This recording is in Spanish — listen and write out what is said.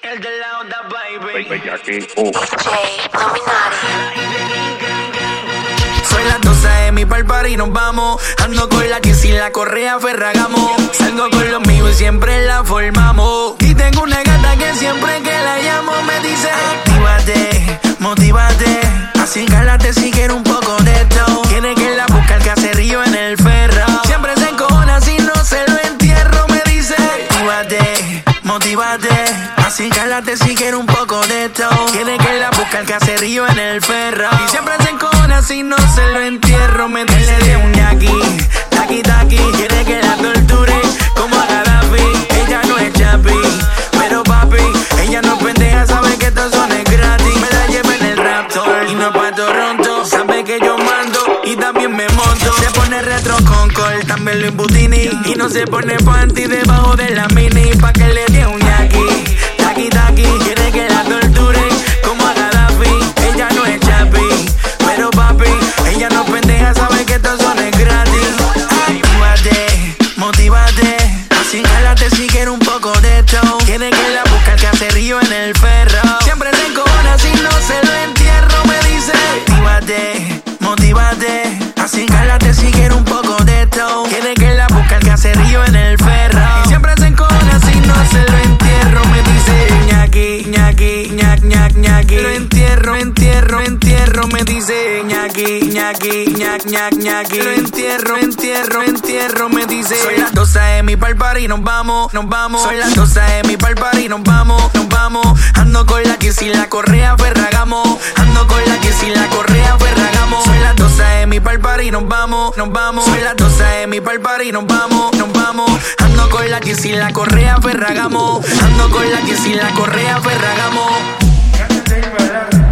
El de la onda, baby. Son las 12 de mi pa'l party, nos vamos. Ando con la que sin la correa Ferragamo. Salgo con los míos y siempre la formamos. Y tengo una gata que siempre que la llamo me dice: actívate, motívate, así cálate si quiero un poco de esto. Tiene que la busca el caserío en el ferro. Siempre se encojona si no se lo entierro. Me dice: actívate, motívate, así cálate si quiero un poco de esto. Tiene que la busca el caserío en el ferro. Y siempre se encojona si no se lo entierro. Me dice de un yaqui, taqui taqui. Quiere que la torture como a Gaddafi. Ella no es chapi, pero papi, ella no es pendeja, sabe que esto son es gratis. Me la llevo en el Raptor y no pa' Toronto. Sabe que yo mando y también me monto. Se pone retro con col, también lo embutini. Y no se pone panty debajo de la mini. Pa' que le dé un yaqui, taqui taqui. Quiere que la torture como a Gaddafi. Ella no es chapi, pero papi, ella no es pendeja, sabe que esto son es gratis. Actívate, motívate, así cálate si quiero un poco de esto. Tiene que la busca el caserío en el ferro. Siempre se encojona si no se lo entierro. Me dice: actívate, motívate, así cálate si quiero un poco de esto. Tiene que la busca el caserío en el ferro. Y siempre se encojona si no se lo entierro. Me dice: ñaki, ñaki, ñac, ñac, ñaki. Lo entierro, entierro, entierro. Me dice: ñaki, ñaki, ñac, ñac, ñaki. Lo entierro, entierro, entierro. Me dice: son las 12 de mi pa'l party, nos vamos, nos vamos. Son las 12 de mi pa'l party, nos vamos, nos vamos. Ando con la que sin la correa Ferragamo. Ando con la que sin la correa Ferragamo. Son las 12 de mi pa'l party, nos vamos, nos vamos. Son las 12 de mi pa'l party, nos vamos, nos vamos. Ando con la que sin la correa Ferragamo. Ando con la que sin la correa Ferragamo.